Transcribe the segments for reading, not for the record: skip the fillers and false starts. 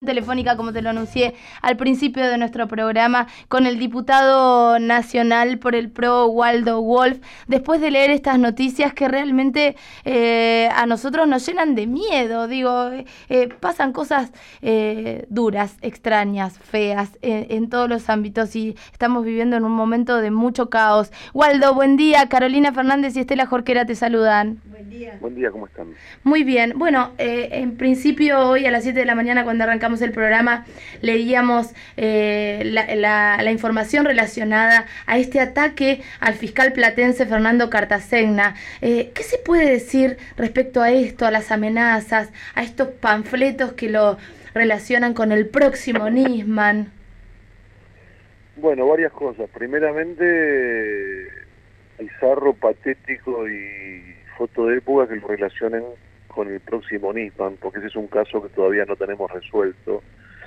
telefónica, como te lo anuncié al principio de nuestro programa, con el diputado nacional por el PRO, Waldo Wolf, después de leer estas noticias que realmente a nosotros nos llenan de miedo. Digo, pasan cosas duras, extrañas, feas, en todos los ámbitos, y estamos viviendo en un momento de mucho caos. Waldo, buen día. Carolina Fernández y Estela Jorquera te saludan. Buen día. Buen día, ¿cómo están? Muy bien. Bueno, en principio hoy a las 7 de la mañana, cuando arrancamos el programa, leíamos la información relacionada a este ataque al fiscal platense Fernando Cartasegna. ¿Qué se puede decir respecto a esto, a las amenazas, a estos panfletos que lo relacionan con el próximo Nisman? Bueno, varias cosas. Primeramente, bizarro, patético y foto de época que lo relacionen con el próximo Nisman, porque ese es un caso que todavía no tenemos resuelto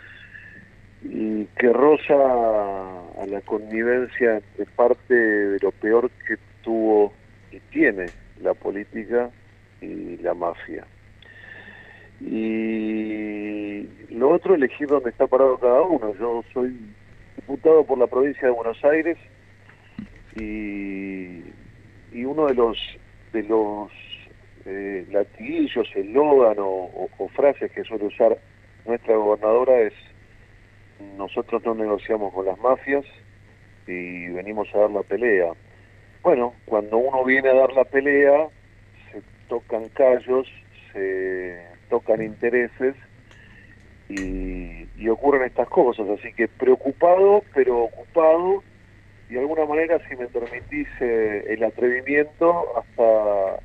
y que roza a la connivencia de parte de lo peor que tuvo y tiene la política y la mafia. Y lo otro, elegir dónde está parado cada uno. Yo soy diputado por la provincia de Buenos Aires y uno de los latiguillos, eslogan o frases que suele usar nuestra gobernadora es: nosotros no negociamos con las mafias y venimos a dar la pelea. Bueno, cuando uno viene a dar la pelea, se tocan callos, se tocan intereses y ocurren estas cosas, así que preocupado pero ocupado, y de alguna manera, si me permitís el atrevimiento, hasta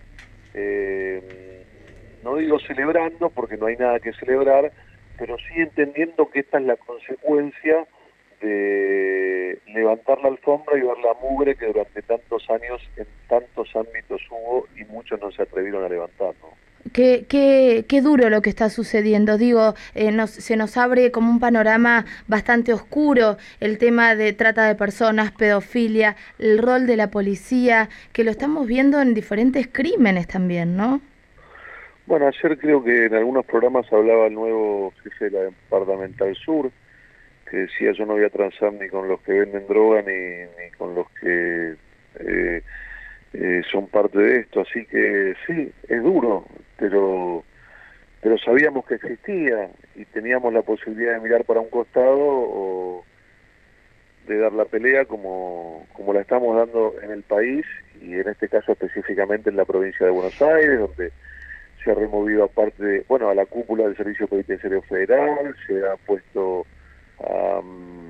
no digo celebrando porque no hay nada que celebrar, pero sí entendiendo que esta es la consecuencia de levantar la alfombra y ver la mugre que durante tantos años en tantos ámbitos hubo y muchos no se atrevieron a levantar, ¿no? Qué duro lo que está sucediendo. Digo, se nos abre como un panorama bastante oscuro el tema de trata de personas, pedofilia, el rol de la policía, que lo estamos viendo en diferentes crímenes también, ¿no? Bueno, ayer creo que en algunos programas hablaba el nuevo jefe de la Departamental Sur, que decía: yo no voy a transar ni con los que venden droga ni con los que son parte de esto. Así que sí, es duro, pero sabíamos que existía y teníamos la posibilidad de mirar para un costado o de dar la pelea como la estamos dando en el país, y en este caso específicamente en la provincia de Buenos Aires, donde se ha removido a la cúpula del Servicio Penitenciario Federal, se ha puesto a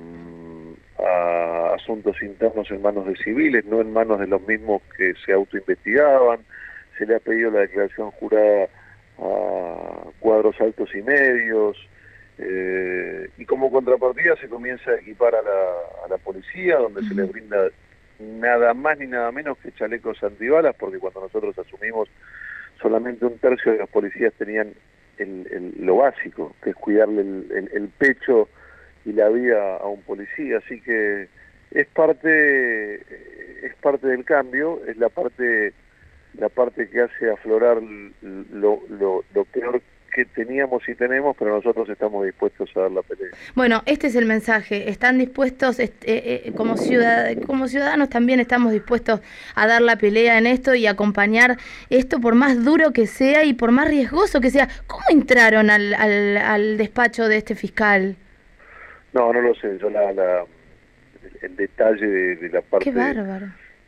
asuntos internos en manos de civiles, no en manos de los mismos que se autoinvestigaban. Se le ha pedido la declaración jurada a cuadros altos y medios, y como contrapartida se comienza a equipar a la policía, donde se le brinda nada más ni nada menos que chalecos antibalas, porque cuando nosotros asumimos, solamente un tercio de los policías tenían lo básico, que es cuidarle el pecho y la vida a un policía. Así que es parte del cambio, es la parte que hace aflorar lo peor que teníamos y tenemos, pero nosotros estamos dispuestos a dar la pelea. Bueno, este es el mensaje. Están dispuestos, como ciudadanos también estamos dispuestos a dar la pelea en esto y acompañar esto, por más duro que sea y por más riesgoso que sea. ¿Cómo entraron al despacho de este fiscal? No lo sé. Yo el detalle de la parte... ¡Qué bárbaro!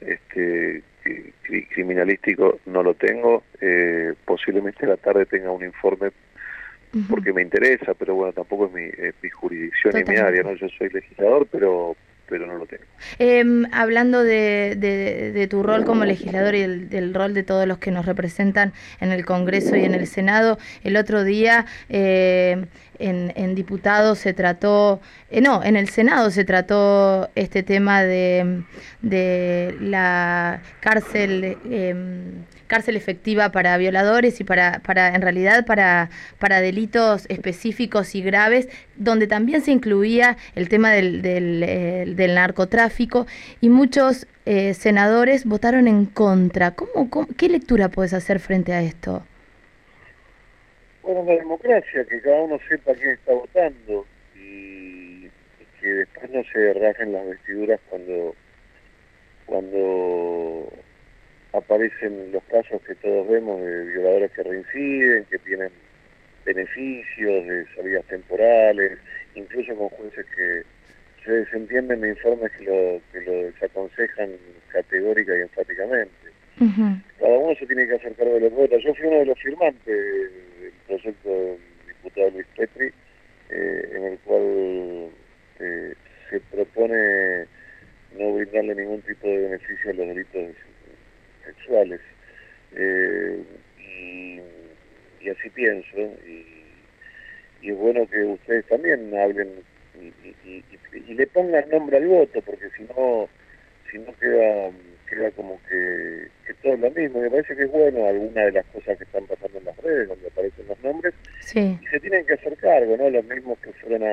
Criminalístico no lo tengo. Posiblemente a la tarde tenga un informe porque me interesa, pero bueno, tampoco es mi jurisdicción ni mi área, ¿no? Yo soy legislador, pero no lo tengo. Hablando de tu rol como legislador y del rol de todos los que nos representan en el Congreso y en el Senado, el otro día en diputados se trató, en el Senado se trató este tema de la cárcel efectiva para violadores y para en realidad para delitos específicos y graves, donde también se incluía el tema del narcotráfico, y muchos senadores votaron en contra. ¿Qué lectura puedes hacer frente a esto? Bueno, la democracia, que cada uno sepa quién está votando y que después no se rajen las vestiduras cuando aparecen los casos que todos vemos de violadores que reinciden, que tienen beneficios de salidas temporales, incluso con jueces que se desentienden de informes que lo desaconsejan categórica y enfáticamente. Ujú. Cada uno se tiene que hacer cargo de lo que vota. Yo fui uno de los firmantes del proyecto del diputado Luis Petri, en el cual se propone no brindarle ningún tipo de beneficio a los delitos sexuales. Eh, y, y así pienso, y es bueno que ustedes también hablen y le pongan nombre al voto, porque si no queda como que todo es lo mismo. Me parece que es bueno alguna de las cosas que están pasando en las redes, donde aparecen los nombres, Sí. y se tienen que hacer cargo, ¿no? Los mismos que fueron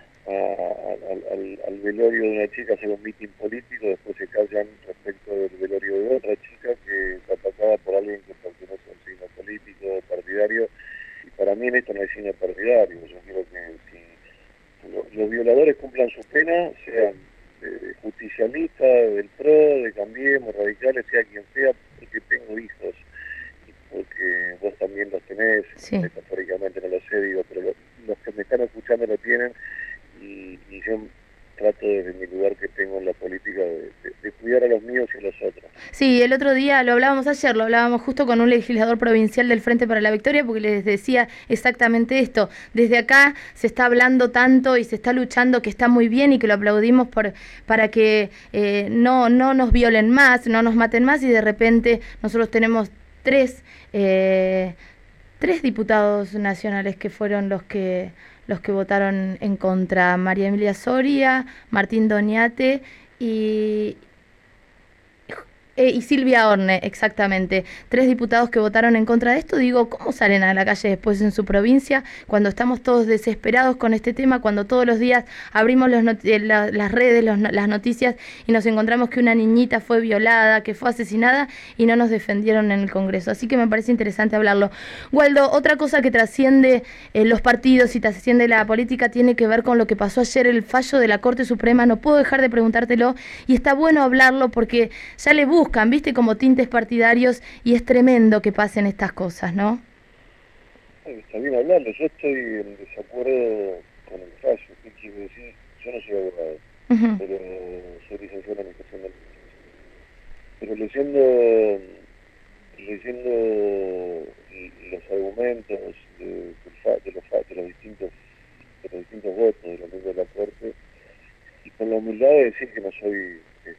al velorio de una chica a hacer un mitin político, después se callan respecto del velorio de otra chica que es atacada por alguien que pertenece a un signo político o partidario, y para mí en esto no hay signo partidario. Yo quiero que si los violadores cumplan su pena, sean justicialistas, del PRO, de Cambiemos, radicales, sea quien sea, porque tengo hijos y porque vos también los tenés, Sí. metafóricamente no lo sé, digo, pero los que me están escuchando lo tienen, y yo trato desde mi lugar que tengo en la política de cuidar a los míos y a los otros. Sí, el otro día lo hablábamos ayer, lo hablábamos justo con un legislador provincial del Frente para la Victoria, porque les decía exactamente esto. Desde acá se está hablando tanto y se está luchando, que está muy bien y que lo aplaudimos para que no nos violen más, no nos maten más, y de repente nosotros tenemos tres diputados nacionales que fueron los que votaron en contra: María Emilia Soria, Martín Doñate y, y Silvia Orne, exactamente. Tres diputados que votaron en contra de esto. Digo, ¿cómo salen a la calle después en su provincia cuando estamos todos desesperados con este tema, cuando todos los días abrimos las redes, las noticias, y nos encontramos que una niñita fue violada, que fue asesinada, y no nos defendieron en el Congreso? Así que me parece interesante hablarlo. Waldo, otra cosa que trasciende los partidos y trasciende la política tiene que ver con lo que pasó ayer, el fallo de la Corte Suprema. No puedo dejar de preguntártelo, y está bueno hablarlo porque ya le buscan, viste, como tintes partidarios, y es tremendo que pasen estas cosas, ¿no? Está bien hablarlo, yo estoy en desacuerdo con el fallo. ¿Qué quiero decir? Yo no soy abogado, Uh-huh. pero soy licenciado en Administración de Empresas. Pero leyendo los argumentos de los distintos votos de los miembros de la Corte, y con la humildad de decir que no soy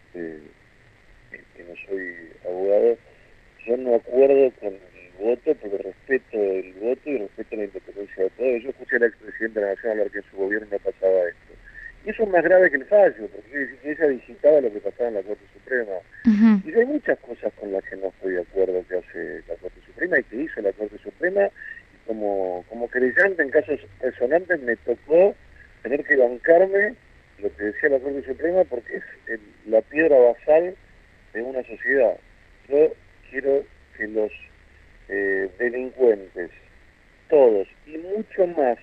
abogado, yo no acuerdo con el voto, porque respeto el voto y respeto la independencia de todos. Yo escuché a la expresidenta de la Nación hablar que en su gobierno no pasaba esto. Y eso es más grave que el fallo, porque quiere decir que ella digitaba lo que pasaba en la Corte Suprema. Uh-huh. Y hay muchas cosas con las que no estoy de acuerdo que hace la Corte Suprema y que hizo la Corte Suprema. Y como creyente en casos resonantes me tocó tener que bancarme lo que decía la Corte Suprema, porque es la piedra basal de una sociedad. Yo quiero que los delincuentes, todos, y mucho más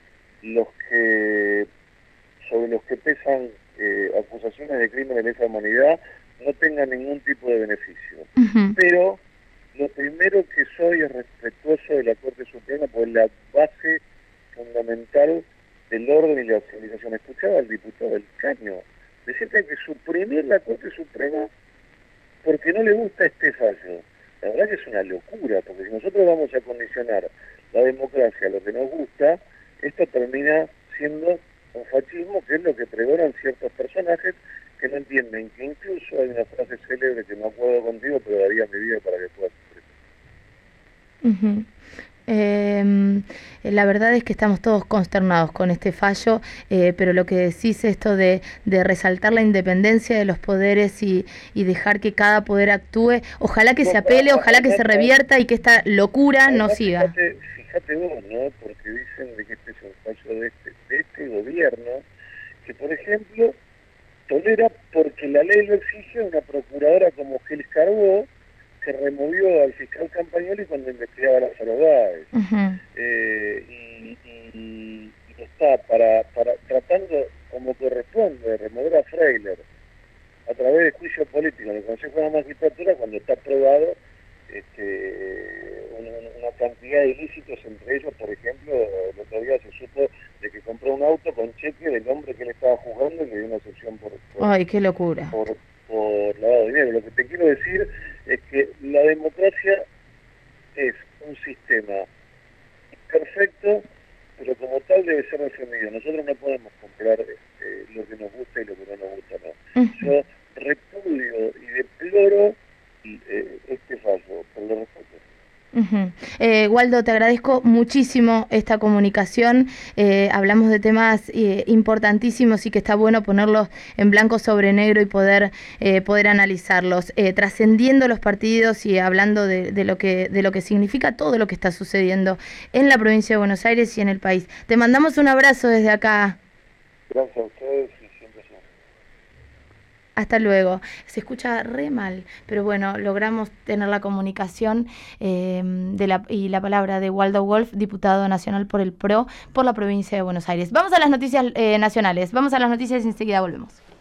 sobre los que pesan acusaciones de crímenes de lesa humanidad, no tengan ningún tipo de beneficio. Uh-huh. Pero lo primero que soy es respetuoso de la Corte Suprema por la base fundamental del orden y la civilización. Escuchaba al diputado del Caño decir que hay que suprimir la Corte Suprema porque no le gusta este fallo. La verdad que es una locura, porque si nosotros vamos a condicionar la democracia a lo que nos gusta, esto termina siendo un fascismo, que es lo que pregonan ciertos personajes que no entienden que incluso hay una frase célebre que no acuerdo contigo, pero daría mi vida para que puedas expresar. Uh-huh. La verdad es que estamos todos consternados con este fallo, pero lo que decís, esto de resaltar la independencia de los poderes y dejar que cada poder actúe, ojalá que se apele, ojalá que se revierta y que esta locura no siga. Fíjate vos, ¿no? Porque dicen de que este es un fallo de este gobierno, que por ejemplo tolera, porque la ley lo exige, una procuradora como Gel Carbó, que removió al fiscal Campagnoli cuando investigaba las Báez. Y está tratando, como corresponde, de remover a Freiler a través de juicio político en el Consejo de la Magistratura cuando está probado una cantidad de ilícitos, entre ellos, por ejemplo, el otro día se supo de que compró un auto con cheque del hombre que él estaba juzgando y le dio una sanción por ¡ay, qué locura! Por lavado de dinero. Lo que te quiero decir es que la democracia es un sistema perfecto, pero como tal debe ser defendido. Nosotros no podemos comprar lo que nos gusta y lo que no nos gusta, no. Yo repudio y deploro este fallo, pero lo respeto. Waldo, te agradezco muchísimo esta comunicación. Hablamos de temas importantísimos y que está bueno ponerlos en blanco sobre negro y poder analizarlos, trascendiendo los partidos y hablando de lo que significa todo lo que está sucediendo en la provincia de Buenos Aires y en el país. Te mandamos un abrazo desde acá. Gracias a ustedes. Hasta luego. Se escucha re mal, pero bueno, logramos tener la comunicación y la palabra de Waldo Wolf, diputado nacional por el PRO, por la provincia de Buenos Aires. Vamos a las noticias nacionales, vamos a las noticias y enseguida volvemos.